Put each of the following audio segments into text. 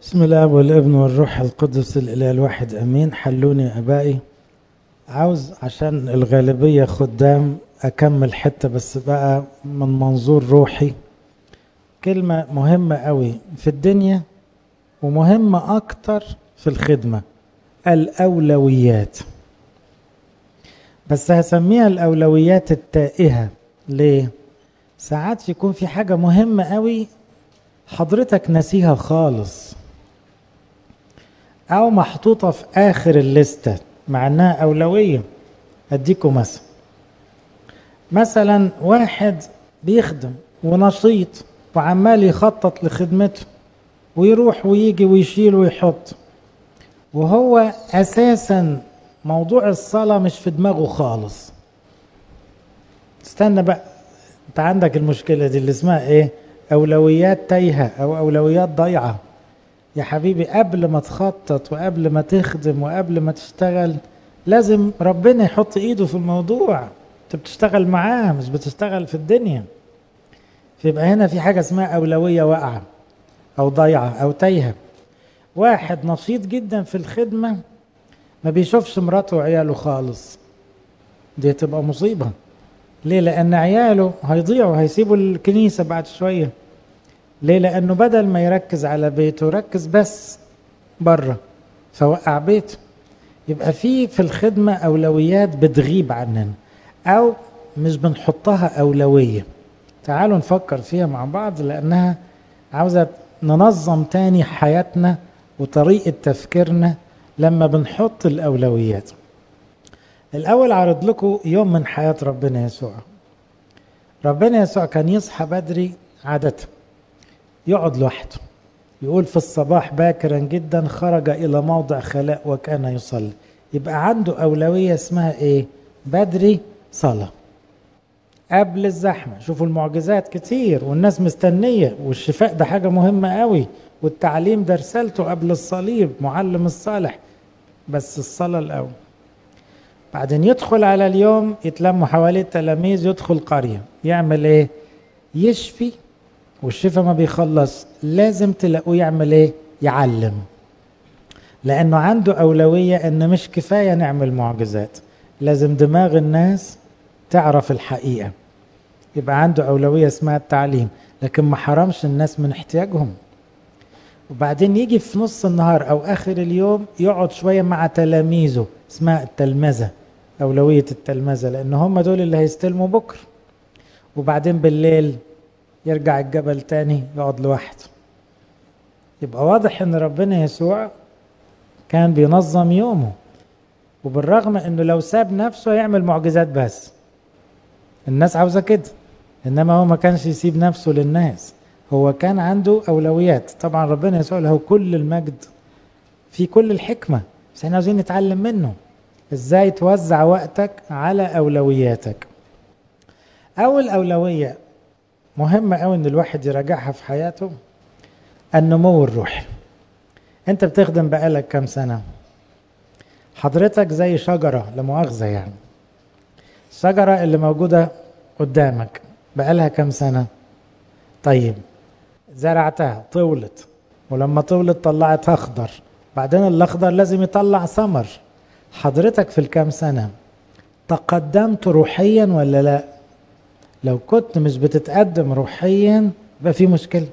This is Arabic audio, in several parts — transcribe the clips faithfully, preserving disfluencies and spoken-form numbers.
بسم الله والابن والروح القدس الإله الواحد أمين. حلوني أبائي. عاوز عشان الغالبية خدام أكمل حتة بس بقى من منظور روحي. كلمة مهمة قوي في الدنيا ومهمة أكتر في الخدمة، الأولويات. بس هسميها الأولويات التائهة. ليه؟ ساعات يكون في حاجة مهمة قوي حضرتك نسيها خالص، أو محطوطة في آخر الليستة مع أنها أولوية. أديكم مثلا مثلا واحد بيخدم ونشيط وعمال يخطط لخدمته ويروح ويجي ويشيل ويحط، وهو أساسا موضوع الصلاة مش في دماغه خالص. استنى بقى، انت عندك المشكلة دي اللي اسمها ايه؟ أولويات تايهة أو أولويات ضيعة. يا حبيبي، قبل ما تخطط وقبل ما تخدم وقبل ما تشتغل لازم ربنا يحط ايده في الموضوع. انت بتشتغل معاه مش بتشتغل في الدنيا. فيبقى هنا في حاجة اسمها أولوية واقعة أو ضيعة أو تايهة. واحد نشيط جدا في الخدمة ما بيشوفش مراته وعياله خالص، دي تبقى مصيبة. ليه؟ لأن عياله هيضيعوا، هيسيبوا الكنيسة بعد شوية. ليه؟ لأنه بدل ما يركز على بيته ركز بس بره فوقع بيته. يبقى في في الخدمة أولويات بتغيب عننا أو مش بنحطها أولوية. تعالوا نفكر فيها مع بعض، لأنها عاوزة ننظم تاني حياتنا وطريقة تفكيرنا لما بنحط الأولويات. الأول عرض لكم يوم من حياة ربنا يسوع. ربنا يسوع كان يصحى بدري عادة، يقعد لوحده. يقول في الصباح باكرا جدا خرج إلى موضع خلاء وكان يصلي. يبقى عنده أولوية اسمها إيه؟ بدري صلاة قبل الزحمة. شوفوا المعجزات كتير والناس مستنية، والشفاء ده حاجة مهمة قوي، والتعليم ده رسالته قبل الصليب، معلم الصالح. بس الصلاة الأول. بعدين يدخل على اليوم، يتلموا حواليه التلاميذ، يدخل قرية يعمل إيه؟ يشفي. والشفاء ما بيخلص، لازم تلاقوه يعمل ايه؟ يعلم. لانه عنده اولوية ان مش كفاية نعمل معجزات، لازم دماغ الناس تعرف الحقيقة. يبقى عنده اولوية اسمها التعليم، لكن ما حرمش الناس من احتياجهم. وبعدين يجي في نص النهار او اخر اليوم يقعد شوية مع تلاميذه، اسمها التلمذة، اولوية التلمذة، لان هم دول اللي هيستلموا بكرة. وبعدين بالليل يرجع الجبل تاني يقعد لوحده. يبقى واضح ان ربنا يسوع كان بينظم يومه، وبالرغم انه لو ساب نفسه يعمل معجزات بس. الناس عاوزة كده، انما هو ما كانش يسيب نفسه للناس. هو كان عنده اولويات. طبعا ربنا يسوع له كل المجد في كل الحكمة، بس احنا عاوزين نتعلم منه ازاي توزع وقتك على اولوياتك. اول اولوية مهمة قوي ان الواحد يراجعها في حياته، النمو الروحي. انت بتخدم بقالك كام سنة؟ حضرتك زي شجرة، لمؤاخذة يعني. الشجرة اللي موجودة قدامك بقالها كام سنة؟ طيب زرعتها، طولت، ولما طولت طلعت اخضر، بعدين الاخضر لازم يطلع ثمر. حضرتك في الكام سنة تقدمت روحيا ولا لا؟ لو كنت مش بتتقدم روحيا يبقى في مشكلة،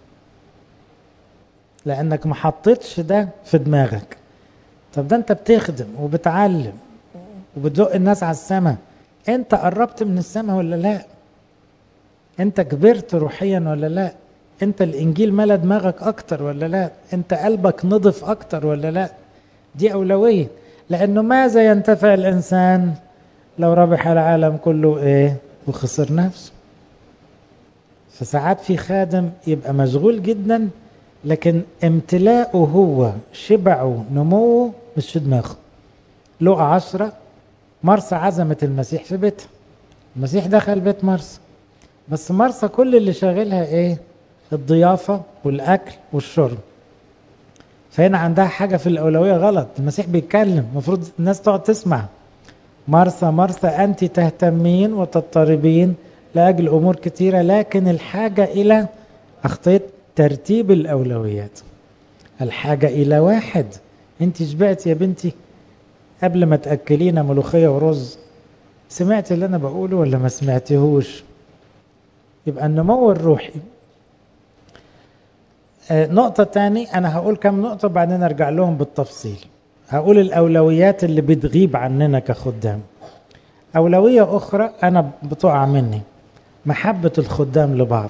لأنك ما حطيتش ده في دماغك. طب ده أنت بتخدم وبتعلم وبتزق الناس على السماء، أنت قربت من السماء ولا لا؟ أنت كبرت روحيا ولا لا؟ أنت الإنجيل ملا دماغك أكتر ولا لا؟ أنت قلبك نضف أكتر ولا لا؟ دي أولوية. لأنه ماذا ينتفع الإنسان لو ربح العالم كله إيه وخسر نفسه؟ فساعات في خادم يبقى مشغول جدا، لكن امتلاءه هو شبعه نموه مش في دماغه. لقى عشرة، مرسى عزمت المسيح في بيتها، المسيح دخل بيت مرسى، بس مرسى كل اللي شاغلها ايه؟ الضيافة والأكل والشرب. فهنا عندها حاجة في الأولوية غلط. المسيح بيتكلم، المفروض الناس تقعد تسمع. مرسى مرسى أنت تهتمين وتضطربين لأجل أمور كثيرة، لكن الحاجة إلى أخطيت ترتيب الأولويات. الحاجة إلى واحد. أنت شبعت يا بنتي قبل ما تأكلينا ملوخية ورز؟ سمعت اللي أنا بقوله ولا ما سمعتهوش؟ يبقى النمو الروحي. آه نقطة تاني، أنا هقول كم نقطة بعدين أرجع لهم بالتفصيل. هقول الأولويات اللي بتغيب عننا كخدام. أولوية أخرى أنا بتقع مني، محبة الخدام لبعض.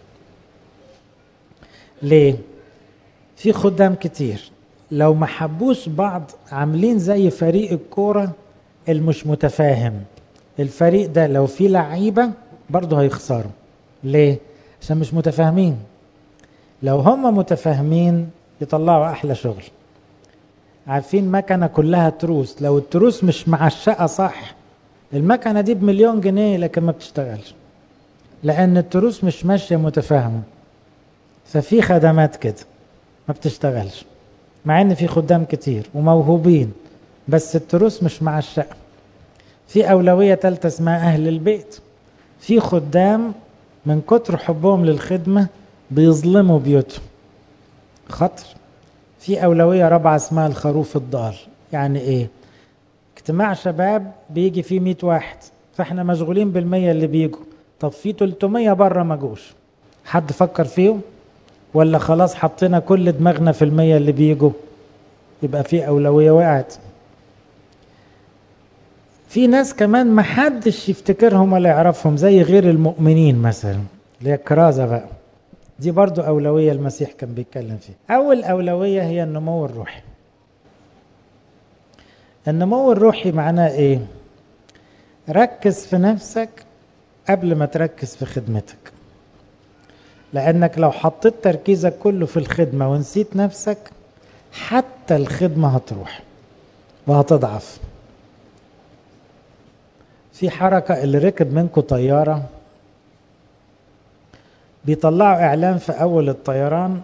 ليه؟ في خدام كتير لو ما حبوش بعض عاملين زي فريق الكورة المش متفاهم. الفريق ده لو فيه لعيبة برضه هيخسروا. ليه؟ عشان مش متفاهمين. لو هم متفاهمين يطلعوا أحلى شغل. عارفين مكنة كلها تروس، لو التروس مش معشقة صح المكنة دي بمليون جنيه لكن ما بتشتغلش، لأن التروس مش ماشية متفاهمة. ففي خدمات كده ما بتشتغلش، مع ان في خدام كتير وموهوبين بس التروس مش معشقة. في أولوية تالتة اسمها أهل البيت. في خدام من كتر حبهم للخدمة بيظلموا بيوتهم، خطر. في أولوية رابعة اسمها الخروف الضال. يعني ايه؟ اجتماع شباب بيجي فيه مئة واحد، فاحنا مشغولين بالمية اللي بيجوا، طب في تلتمية بره ما جوش، حد فكر فيهم؟ ولا خلاص حطينا كل دماغنا في المية اللي بيجوا؟ يبقى في أولوية وقعت. في ناس كمان ما حدش يفتكرهم ولا يعرفهم زي غير المؤمنين مثلا، اللي هي الكرازة بقى، دي برضو أولوية المسيح كان بيتكلم فيها. أول أولوية هي النمو الروحي. النمو الروحي معناه إيه؟ ركز في نفسك قبل ما تركز في خدمتك، لأنك لو حطيت تركيزك كله في الخدمة ونسيت نفسك حتى الخدمة هتروح وهتضعف. في حركة اللي ركب منكم طيارة بيطلعوا إعلان في أول الطيران،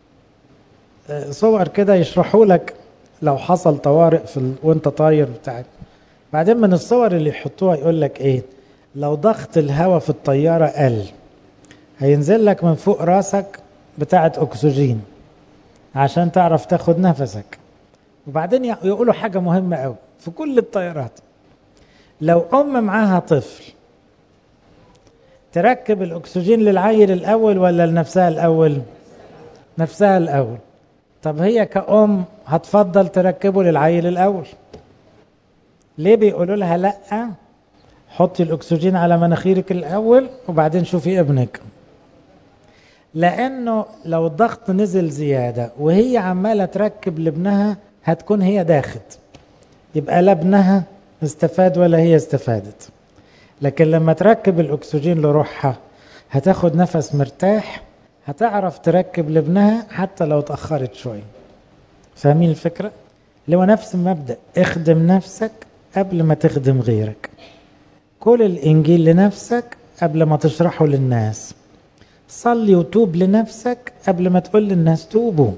صور كده يشرحوا لك لو حصل طوارئ في ال... وانت طاير بتاعك. بعدين من الصور اللي يحطوها يقول لك ايه؟ لو ضغط الهواء في الطيارة قل هينزل لك من فوق راسك بتاعة أكسجين عشان تعرف تاخد نفسك. وبعدين يقولوا حاجة مهمة قوي في كل الطيارات، لو أم معاها طفل تركب الأكسجين للعيل الأول ولا لنفسها الأول؟ نفسها الأول. طب هي كأم هتفضل تركبه للعيل الأول. ليه بيقولوا لها لأ؟ حطي الأكسجين على مناخيرك الأول وبعدين شوفي ابنك. لأنه لو الضغط نزل زيادة وهي عمالة تركب لابنها هتكون هي داخت، يبقى لا ابنها استفاد ولا هي استفادت. لكن لما تركب الأكسجين لروحها هتاخد نفس مرتاح، هتعرف تركب لابنها حتى لو تأخرت شوي. فاهمين الفكرة؟ اللي هو نفس المبدأ، اخدم نفسك قبل ما تخدم غيرك. كل الإنجيل لنفسك قبل ما تشرحه للناس. صلي وتوب لنفسك قبل ما تقول للناس توبوا.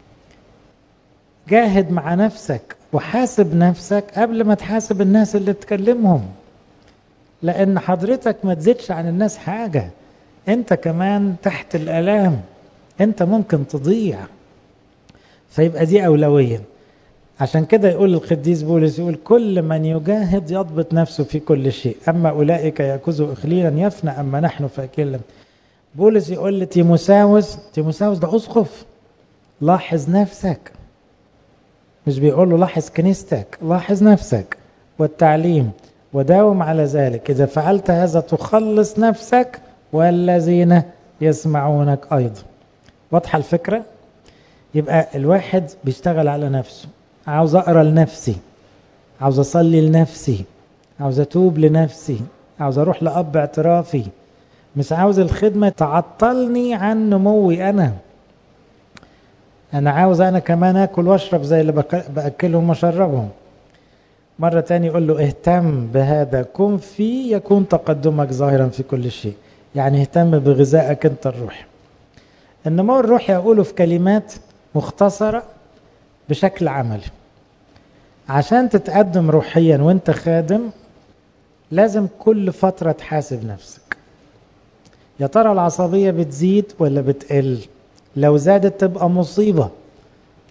جاهد مع نفسك وحاسب نفسك قبل ما تحاسب الناس اللي بتكلمهم، لأن حضرتك ما تزيدش عن الناس حاجة، انت كمان تحت الآلام، انت ممكن تضيع. فيبقى دي أولوية. عشان كده يقول القديس بولس، يقول كل من يجاهد يضبط نفسه في كل شيء، أما أولئك يأكلوا إخليلا يفنى أما نحن فأكلا. بولس يقول لتيموساوس، تيموساوس ده أسقف، لاحظ نفسك. مش بيقول له لاحظ كنيستك، لاحظ نفسك والتعليم وداوم على ذلك، إذا فعلت هذا تخلص نفسك والذين يسمعونك أيضا. واضحة الفكرة؟ يبقى الواحد بيشتغل على نفسه. عاوز أقرأ لنفسي، عاوز أصلي لنفسي، عاوز أتوب لنفسي، عاوز أروح لأب اعترافي، مش عاوز الخدمة تعطلني عن نموي. أنا أنا عاوز أنا كمان أكل وأشرب زي اللي بأكلهم وأشربهم. مرة تاني يقول له اهتم بهذا، كن فيه يكون تقدمك ظاهرا في كل شيء. يعني اهتم بغذائك انت الروحي. النمو الروحي أقوله في كلمات مختصرة بشكل عملي. عشان تتقدم روحيا وانت خادم لازم كل فترة تحاسب نفسك، يا ترى العصبية بتزيد ولا بتقل؟ لو زادت تبقى مصيبة،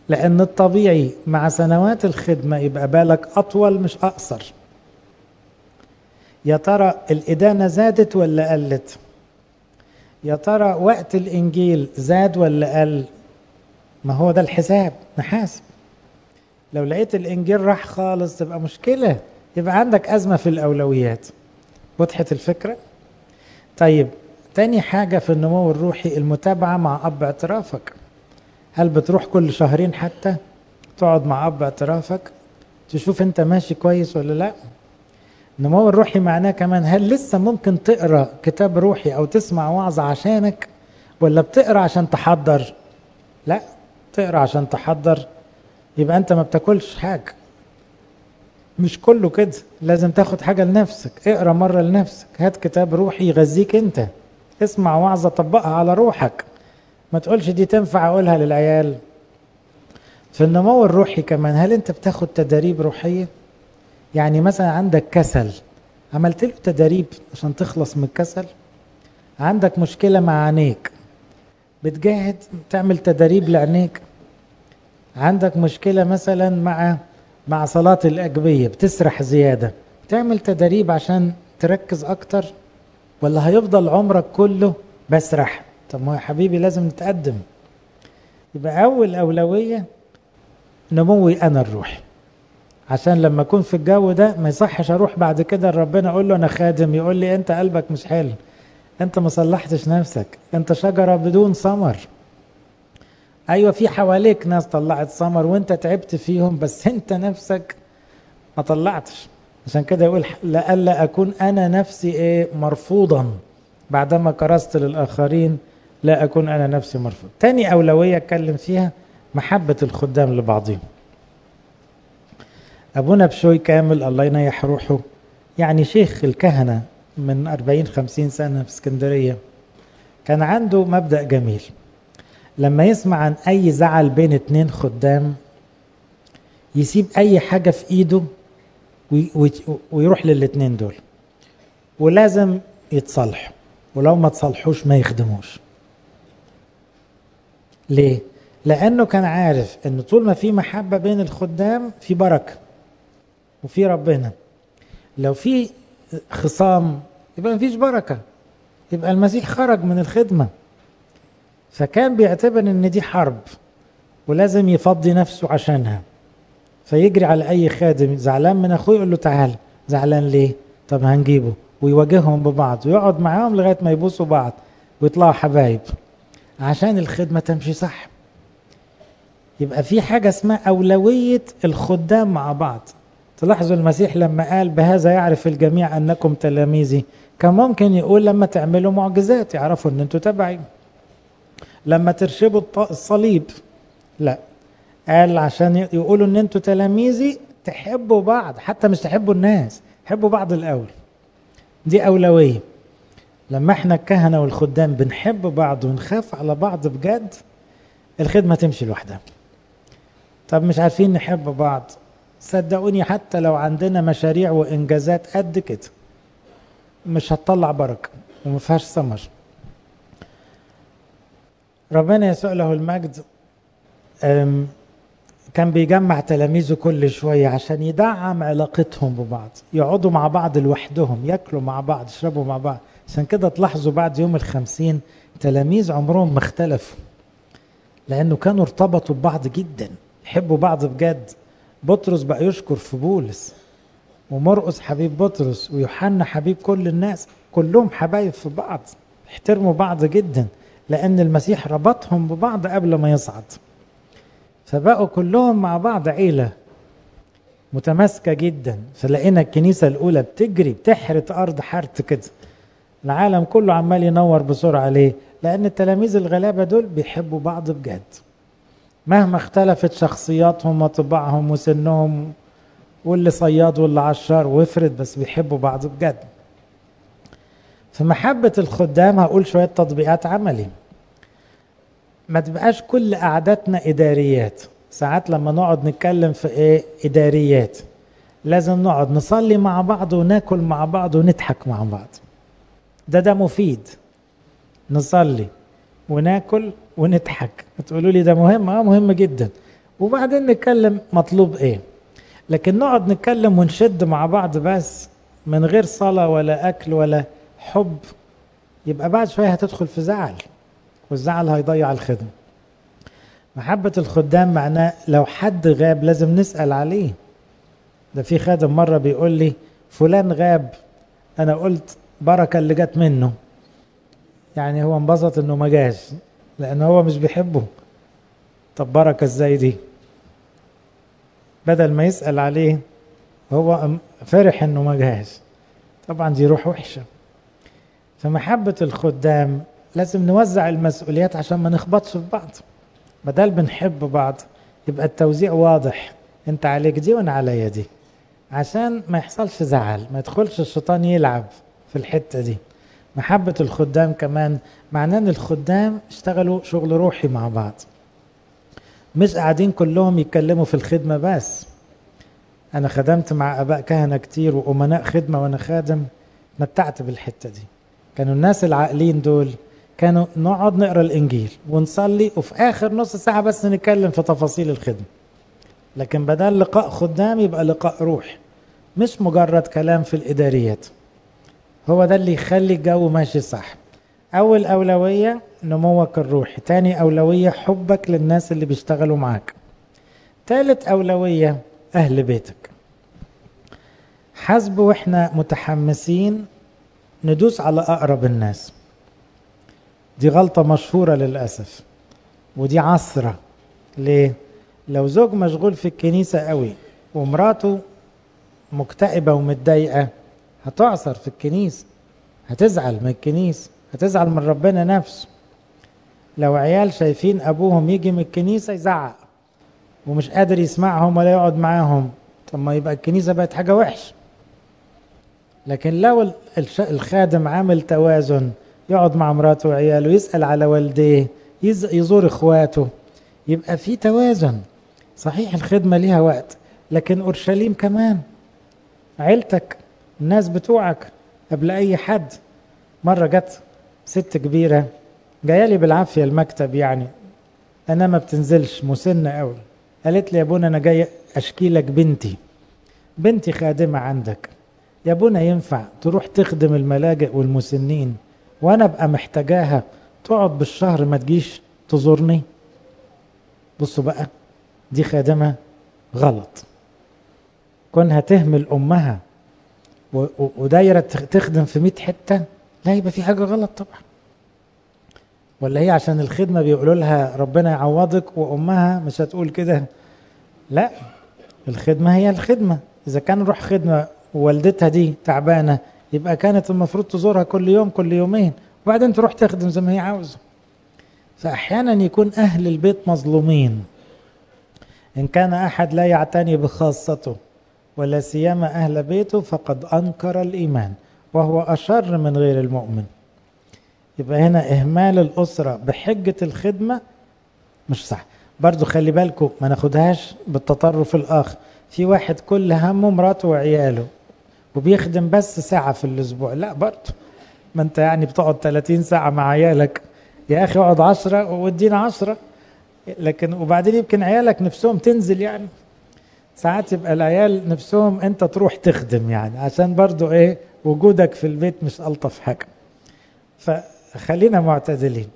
لأن الطبيعي مع سنوات الخدمة يبقى بالك أطول مش أقصر. يا ترى الإدانة زادت ولا قلت؟ يا ترى وقت الإنجيل زاد ولا قل؟ ما هو ده الحساب، نحاسب. لو لقيت الإنجيل راح خالص تبقى مشكلة، يبقى عندك أزمة في الأولويات. وضحت الفكرة؟ طيب، تاني حاجة في النمو الروحي المتابعة مع أب اعترافك. هل بتروح كل شهرين حتى تقعد مع أب اعترافك تشوف أنت ماشي كويس ولا لا؟ النمو الروحي معناه كمان هل لسه ممكن تقرأ كتاب روحي أو تسمع وعظة عشانك، ولا بتقرأ عشان تحضر؟ لا، تقرأ عشان تحضر يبقى أنت ما بتاكلش حاجة. مش كله كده، لازم تاخد حاجة لنفسك. اقرأ مرة لنفسك، هات كتاب روحي يغذيك انت، اسمع وعظة طبقها على روحك، ما تقولش دي تنفع اقولها للعيال. في النمو الروحي كمان هل انت بتاخد تدريب روحية؟ يعني مثلا عندك كسل، عملت له تدريب عشان تخلص من الكسل؟ عندك مشكلة مع عينيك، بتجاهد تعمل تدريب لعينيك؟ عندك مشكلة مثلا مع مع صلاة الأجبية، بتسرح زيادة، تعمل تدريب عشان تركز أكتر، ولا هيفضل عمرك كله بسرح؟ طب ما يا حبيبي لازم نتقدم. يبقى أول أولوية نموي أنا الروحي، عشان لما أكون في الجو ده ما يصحش أروح بعد كده ربنا أقول له أنا خادم يقول لي أنت قلبك مش حلو، أنت ما صلحتش نفسك، أنت شجرة بدون ثمر. أيوة، في حواليك ناس طلعت ثمر وأنت تعبت فيهم، بس أنت نفسك ما طلعتش. عشان كده يقول لألا أكون أنا نفسي إيه مرفوضا بعدما كرست للآخرين، لا أكون أنا نفسي مرفوض. تاني أولوية أتكلم فيها محبة الخدام لبعضهم. أبونا بشوي كامل الله ينيح روحه، يعني شيخ الكهنة من أربعين خمسين سنة في اسكندرية، كان عنده مبدأ جميل. لما يسمع عن أي زعل بين اتنين خدام يسيب أي حاجة في إيده ويروح للاتنين دول، ولازم يتصالحوا، ولو ما تصالحوش ما يخدموش. ليه؟ لأنه كان عارف أن طول ما في محبة بين الخدام في بركة وفي ربنا. لو في خصام يبقى ما فيش بركة، يبقى المسيح خرج من الخدمة. فكان بيعتبر أن دي حرب ولازم يفضي نفسه عشانها، فيجري على أي خادم زعلان من أخوه يقول له تعال. زعلان ليه؟ طب هنجيبه، ويواجههم ببعض ويقعد معاهم لغاية ما يبوسوا بعض ويطلعوا حبايب عشان الخدمة تمشي صح. يبقى في حاجة اسمها أولوية الخدام مع بعض. تلاحظوا المسيح لما قال بهذا يعرف الجميع أنكم تلاميذي، كان ممكن يقول لما تعملوا معجزات يعرفوا أن أنتوا تبعي، لما ترشبوا الصليب. لا، قال عشان يقولوا أن أنتوا تلاميذي تحبوا بعض، حتى مش تحبوا الناس، حبوا بعض الأول. دي أولوية. لما احنا الكهنة والخدام بنحب بعض ونخاف على بعض بجد، الخدمة تمشي لوحدها. طب مش عارفين نحب بعض، صدقوني حتى لو عندنا مشاريع وإنجازات قد كده مش هتطلع بركة وما فيهاش ثمر. ربنا يسوع له المجد كان بيجمع تلاميذه كل شوية عشان يدعم علاقتهم ببعض، يقعدوا مع بعض لوحدهم، يأكلوا مع بعض، يشربوا مع بعض. عشان كده تلاحظوا بعد يوم الخمسين تلاميذ عمرهم ما اختلفوا، لأنه كانوا ارتبطوا ببعض جدا، يحبوا بعض بجد. بطرس بقى يشكر في بولس، ومرقس حبيب بطرس، ويوحنا حبيب كل الناس، كلهم حبايب في بعض، احترموا بعض جدا، لأن المسيح ربطهم ببعض قبل ما يصعد. فبقوا كلهم مع بعض عيلة متماسكة جدا. فلقينا الكنيسة الأولى بتجري بتحرت أرض حرت كده، العالم كله عمال ينور بسرعة. ليه؟ لأن التلاميذ الغلابة دول بيحبوا بعض بجد، مهما اختلفت شخصياتهم وطباعهم وسنهم، واللي صياد واللي عشار وافرد، بس بيحبوا بعض بجد. في محبة الخدام هقول شوية تطبيقات عملي. ما تبقاش كل قعداتنا إداريات. ساعات لما نقعد نتكلم في إيه إداريات، لازم نقعد نصلي مع بعض وناكل مع بعض ونضحك مع بعض. ده ده مفيد، نصلي وناكل ونضحك. تقولوا لي ده مهم؟ اه مهم جدا. وبعدين نتكلم مطلوب ايه. لكن نقعد نتكلم ونشد مع بعض بس من غير صلاة ولا أكل ولا حب، يبقى بعد شوية هتدخل في زعل، والزعل هيضيع الخدمة. محبة الخدام معناه لو حد غاب لازم نسأل عليه. ده في خادم مرة بيقول لي فلان غاب، أنا قلت بركة اللي جت منه، يعني هو انبسط إنه ما جاش لأن هو مش بيحبه. طب بركة ازاي دي؟ بدل ما يسأل عليه هو فرح إنه ما جاش، طبعا دي روح وحشة. فمحبة الخدام لازم نوزع المسؤوليات عشان ما نخبطش في بعض. بدل بنحب بعض يبقى التوزيع واضح، انت عليك دي وانا عليا دي، عشان ما يحصلش زعل، ما يدخلش الشيطان يلعب في الحتة دي. محبة الخدام كمان معناه ان الخدام اشتغلوا شغل روحي مع بعض، مش قاعدين كلهم يتكلموا في الخدمة بس. انا خدمت مع اباء كهنة كتير وامناء خدمة وانا خادم، متعت بالحتة دي. كانوا الناس العاقلين دول كانوا نقعد نقرأ الانجيل ونصلي وفي اخر نص ساعة بس نتكلم في تفاصيل الخدمة. لكن بدل لقاء خدام يبقى لقاء روح، مش مجرد كلام في الإداريات. هو ده اللي يخلي الجو ماشي صح. أول أولوية نموك الروحي، تاني أولوية حبك للناس اللي بيشتغلوا معاك، تالت أولوية أهل بيتك. حسب وإحنا متحمسين ندوس على أقرب الناس، دي غلطة مشهورة للأسف، ودي عثرة. ليه؟ لو زوج مشغول في الكنيسة قوي ومراته مكتئبة ومتضايقة هتعثر في الكنيسة، هتزعل من الكنيسة، هتزعل من ربنا نفسه. لو عيال شايفين أبوهم يجي من الكنيسة يزعق ومش قادر يسمعهم ولا يقعد معاهم، طب ما يبقى الكنيسة بقت حاجة وحش. لكن لو الخادم عامل توازن، يقعد مع مراته وعياله، يسأل على والديه، يزور إخواته، يبقى في توازن. صحيح الخدمة ليها وقت، لكن أورشليم كمان عيلتك، الناس بتوعك قبل أي حد. مرة جت ست كبيرة جايالي بالعافية المكتب، يعني أنا ما بتنزلش، مسنة قوي. قالت لي يا ابونا أنا جاي أشكي لك بنتي، بنتي خادمة عندك يا ابونا، ينفع تروح تخدم الملاجئ والمسنين وأنا أبقى محتاجاها تقعد بالشهر ما تجيش تزورني؟ بصوا بقى، دي خادمة غلط، كونها تهمل أمها ودايرة تخدم في مئة حتة، لا يبقى في حاجة غلط طبعا. ولا هي عشان الخدمة بيقولوا لها ربنا يعوضك وأمها مش هتقول كده؟ لا، الخدمة هي الخدمة. إذا كان روح خدمة ووالدتها دي تعبانة يبقى كانت المفروض تزورها كل يوم كل يومين وبعدين تروح تخدم زي ما هي عاوزة. فأحيانا يكون أهل البيت مظلومين، إن كان أحد لا يعتني بخاصته ولا سيما أهل بيته فقد أنكر الإيمان وهو أشر من غير المؤمن. يبقى هنا إهمال الأسرة بحجة الخدمة مش صح. برضو خلي بالكم ما ناخدهاش بالتطرف الآخر. في واحد كل همه مراته وعياله وبيخدم بس ساعة في الأسبوع، لا برضو، ما أنت يعني بتقعد ثلاثين ساعة مع عيالك، يا أخي اقعد عشرة وودينا عشرة. لكن وبعدين يمكن عيالك نفسهم تنزل، يعني ساعات يبقى العيال نفسهم أنت تروح تخدم، يعني عشان برضو إيه وجودك في البيت مش ألطف حاجة. فخلينا معتدلين.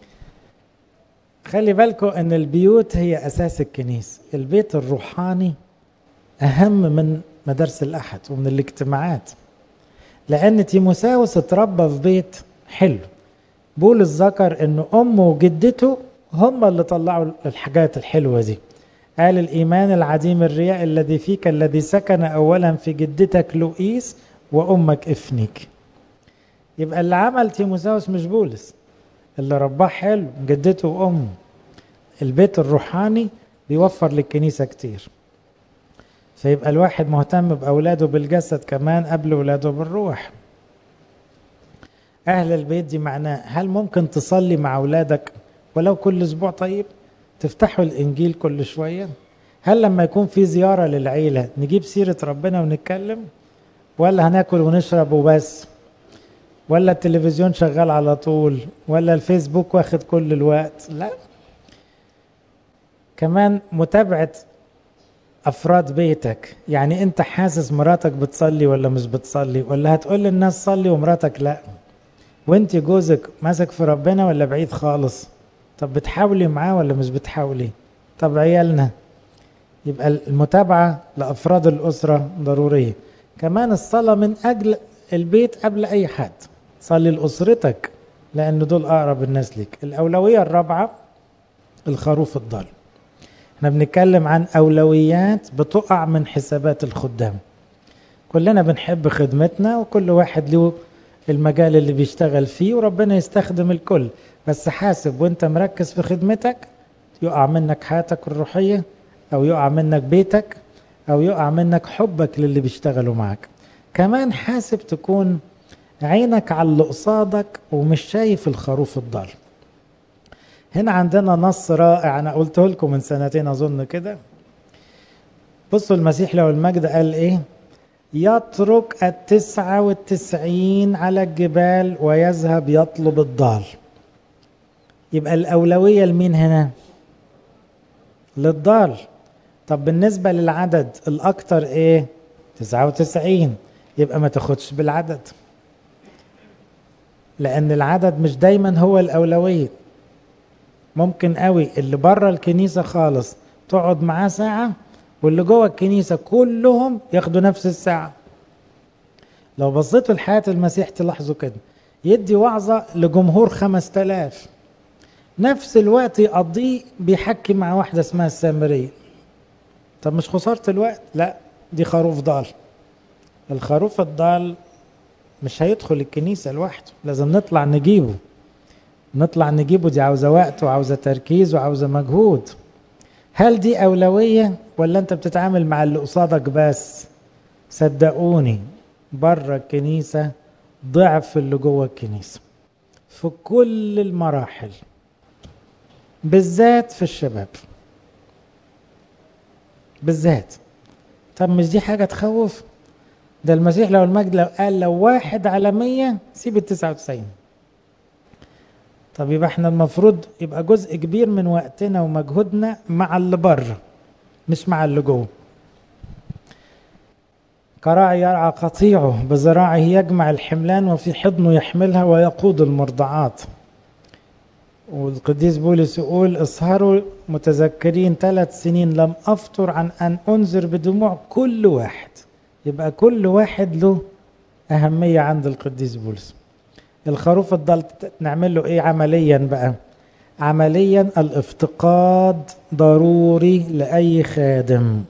خلي بالكم ان البيوت هي اساس الكنيسة، البيت الروحاني اهم من مدارس الاحد ومن الاجتماعات، لان تيموساوس اتربى في بيت حلو. بولس ذكر ان امه وجدته هم اللي طلعوا الحاجات الحلوة دي. قال الايمان العديم الرياء الذي فيك الذي سكن اولا في جدتك لؤيس وامك افنيك. يبقى اللي عمل تيموساوس مش بولس، اللي رباه حلو جدته وامه. البيت الروحاني بيوفر للكنيسة كتير. فيبقى الواحد مهتم بأولاده بالجسد كمان قبل أولاده بالروح. أهل البيت دي معناه هل ممكن تصلي مع أولادك ولو كل أسبوع؟ طيب تفتحوا الإنجيل كل شوية؟ هل لما يكون في زيارة للعيلة نجيب سيرة ربنا ونتكلم، ولا هناكل ونشرب وبس، ولا التلفزيون شغال على طول، ولا الفيسبوك واخد كل الوقت؟ لا. كمان متابعة أفراد بيتك، يعني أنت حاسس مراتك بتصلي ولا مش بتصلي، ولا هتقول للناس صلي ومراتك لا، وانت جوزك ماسك في ربنا ولا بعيد خالص، طب بتحاولي معاه ولا مش بتحاولي، طب عيالنا. يبقى المتابعة لأفراد الأسرة ضرورية. كمان الصلاة من أجل البيت قبل أي حد، صلي لأسرتك لأن دول أقرب الناس ليك. الأولوية الرابعة الخروف الضال. احنا بنتكلم عن أولويات بتقع من حسابات الخدام. كلنا بنحب خدمتنا وكل واحد له المجال اللي بيشتغل فيه وربنا يستخدم الكل، بس حاسب وانت مركز في خدمتك يقع منك حياتك الروحية، او يقع منك بيتك، او يقع منك حبك للي بيشتغلوا معك. كمان حاسب تكون عينك على اللي قصادك ومش شايف الخروف الضال. هنا عندنا نص رائع انا قلته لكم من سنتين اظن كده. بصوا المسيح له المجد قال ايه؟ يترك التسعة والتسعين على الجبال ويذهب يطلب الضال. يبقى الأولوية لمين هنا؟ للضال. طب بالنسبة للعدد الأكتر ايه؟ تسعة وتسعين. يبقى ما تاخدش بالعدد، لأن العدد مش دايما هو الأولوية. ممكن قوي اللي بره الكنيسة خالص تقعد معاه ساعة، واللي جوه الكنيسة كلهم ياخدوا نفس الساعة. لو بصيتوا لحياة المسيح تلاحظوا كده، يدي وعظة لجمهور خمس تلاف، نفس الوقت يقضيه بيحكي مع واحدة اسمها السامرية. طب مش خسارة الوقت؟ لا، دي خروف ضال. الخروف الضال مش هيدخل الكنيسة لوحده، لازم نطلع نجيبه. نطلع نجيبه دي عاوزة وقت وعاوزة تركيز وعاوزة مجهود. هل دي أولوية ولا أنت بتتعامل مع اللي قصادك بس؟ صدقوني بره الكنيسة ضعف اللي جوه الكنيسة في كل المراحل، بالذات في الشباب بالذات. طب مش دي حاجة تخوف؟ ده المسيح لو المجد لو قال لو واحد على مية سيب التسعة وتسعين. طب يبقى احنا المفروض يبقى جزء كبير من وقتنا ومجهودنا مع اللي بره مش مع اللي جوه. كراعي يرعى قطيعه بذراعه يجمع الحملان وفي حضنه يحملها ويقود المرضعات. والقديس بولس يقول اسهروا متذكرين ثلاث سنين لم أفطر عن أن أنذر بدموع كل واحد. يبقى كل واحد له أهمية عند القديس بولس. الخروف الضال نعمل له إيه عمليا بقى؟ عمليا الافتقاد ضروري لأي خادم،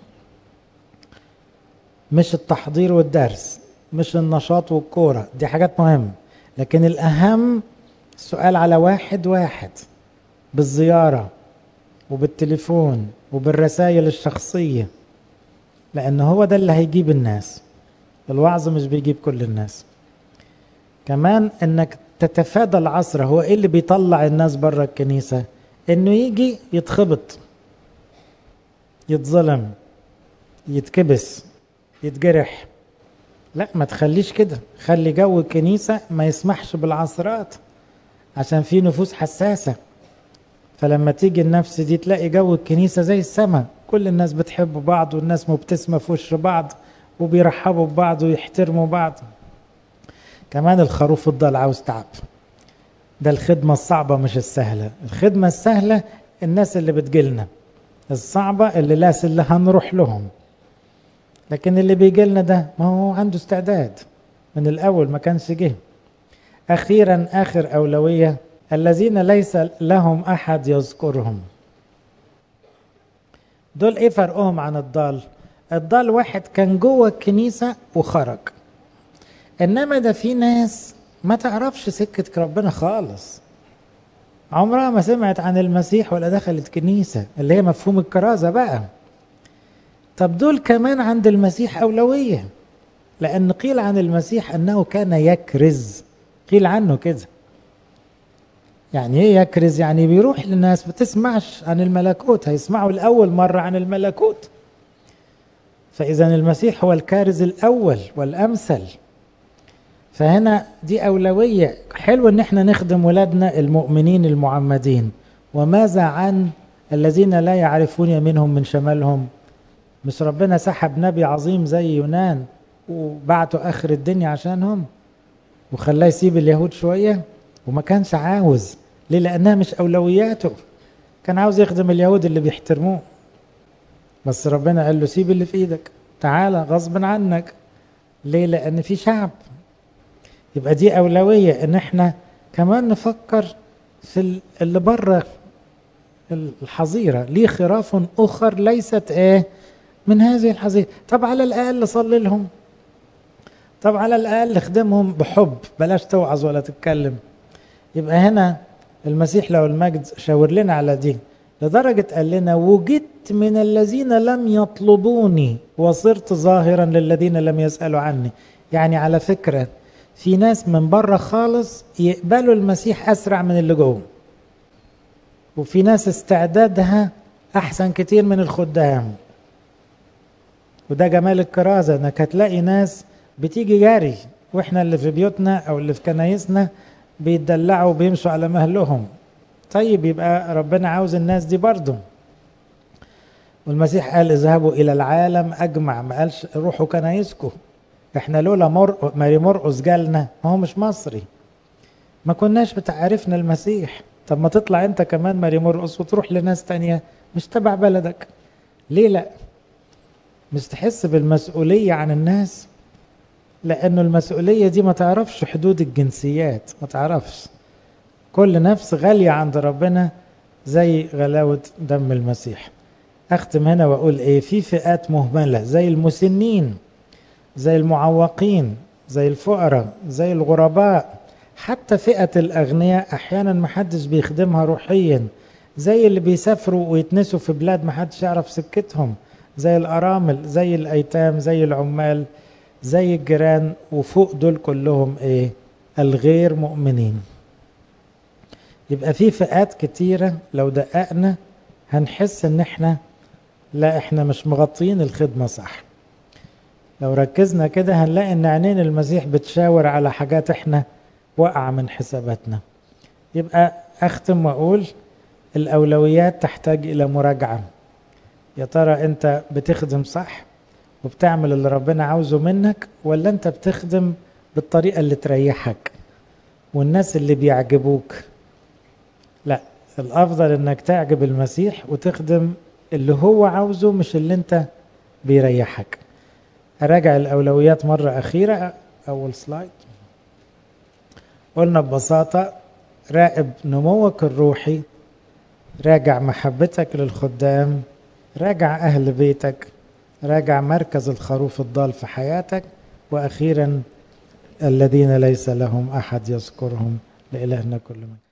مش التحضير والدرس، مش النشاط والكورة، دي حاجات مهمة، لكن الأهم السؤال على واحد واحد بالزيارة وبالتليفون وبالرسائل الشخصية، لأن هو ده اللي هيجيب الناس. الوعظ مش بيجيب كل الناس. كمان انك تتفادى العصر. هو ايه اللي بيطلع الناس بره الكنيسة؟ انه يجي يتخبط، يتظلم، يتكبس، يتجرح. لا، ما تخليش كده. خلي جو الكنيسة ما يسمحش بالعصرات، عشان في نفوس حساسة. فلما تيجي النفس دي تلاقي جو الكنيسة زي السماء، كل الناس بتحب بعض والناس مبتسمة في وش بعض وبيرحبوا ببعض ويحترموا بعض. كمان الخروف الضال عاوز تعب. ده الخدمة الصعبة مش السهلة. الخدمة السهلة الناس اللي بتجيلنا، الصعبة اللي لاس اللي هنروح لهم. لكن اللي بيجيلنا ده ما هو عنده استعداد من الأول، ما كانش جه. أخيرا آخر أولوية الذين ليس لهم أحد يذكرهم. دول إيه فرقهم عن الضال؟ الضال واحد كان جوه الكنيسة وخرج، إنما ده في ناس ما تعرفش سكة ربنا خالص، عمرها ما سمعت عن المسيح ولا دخلت كنيسة، اللي هي مفهوم الكرازة بقى. طب دول كمان عند المسيح أولوية، لأن قيل عن المسيح أنه كان يكرز. قيل عنه كده. يعني ايه يكرز؟ يعني بيروح للناس بتسمعش عن الملكوت، هيسمعوا الأول مرة عن الملكوت. فإذا المسيح هو الكارز الأول والأمثل. فهنا دي أولوية. حلو ان احنا نخدم ولادنا المؤمنين المعمدين. وماذا عن الذين لا يعرفون يمينهم من شمالهم. مش ربنا سحب نبي عظيم زي يونان وبعته آخر الدنيا عشانهم وخلاه يسيب اليهود شوية؟ وما كانش عاوز. ليه؟ لأنها مش أولوياته. كان عاوز يخدم اليهود اللي بيحترموه، بس ربنا قال له سيب اللي في ايدك، تعالى غصب عنك. ليه؟ لأن في شعب. يبقى دي أولوية، ان احنا كمان نفكر في اللي بره الحظيرة. ليه خراف أخر ليست ايه من هذه الحظيرة. طب على الأقل صلي لهم، طب على الأقل اخدمهم بحب، بلاش توعظ ولا تتكلم. يبقى هنا المسيح له المجد شاور لنا على دي، لدرجة قال لنا وجدت من الذين لم يطلبوني وصرت ظاهرا للذين لم يسألوا عني. يعني على فكرة في ناس من بره خالص يقبلوا المسيح أسرع من اللي جوه، وفي ناس استعدادها أحسن كتير من الخدام. وده جمال الكرازة، انك هتلاقي ناس بتيجي جاري، واحنا اللي في بيوتنا او اللي في كنايسنا بيتدلعوا وبيمشوا على مهلهم. طيب يبقى ربنا عاوز الناس دي برضو. والمسيح قال اذهبوا الى العالم اجمع، ما قالش روحوا كنايسكم. احنا لولا مر... ماري مرقس جالنا، ما هو مش مصري، ما كناش بتعرفنا المسيح. طب ما تطلع انت كمان ماري مرقس وتروح لناس تانية مش تبع بلدك. ليه لا؟ مش تحس بالمسؤولية عن الناس؟ لأنه المسؤولية دي ما تعرفش حدود الجنسيات، ما تعرفش. كل نفس غالية عند ربنا زي غلاوة دم المسيح. أختم هنا وأقول إيه، في فئات مهملة زي المسنين، زي المعوقين، زي الفقراء، زي الغرباء، حتى فئة الأغنياء أحيانا محدش بيخدمها روحيا، زي اللي بيسافروا ويتنسوا في بلاد محدش يعرف سكتهم، زي الأرامل، زي الأيتام، زي العمال، زي الجيران. وفوق دول كلهم ايه؟ الغير مؤمنين. يبقى في فئات كتيرة لو دققنا هنحس ان احنا لا احنا مش مغطين الخدمة صح. لو ركزنا كده هنلاقي ان عينين المسيح بتشاور على حاجات احنا وقع من حساباتنا. يبقى اختم واقول الاولويات تحتاج الى مراجعة. يا ترى انت بتخدم صح وبتعمل اللي ربنا عاوزه منك، ولا انت بتخدم بالطريقة اللي تريحك والناس اللي بيعجبوك؟ لا، الافضل انك تعجب المسيح وتخدم اللي هو عاوزه مش اللي انت بيريحك. اراجع الاولويات مرة اخيرة. اول سلايد قلنا ببساطة راقب نموك الروحي، راجع محبتك للخدام، راجع اهل بيتك، راجع مركز الخروف الضال في حياتك، وأخيرا الذين ليس لهم أحد يذكرهم. لإلهنا كل من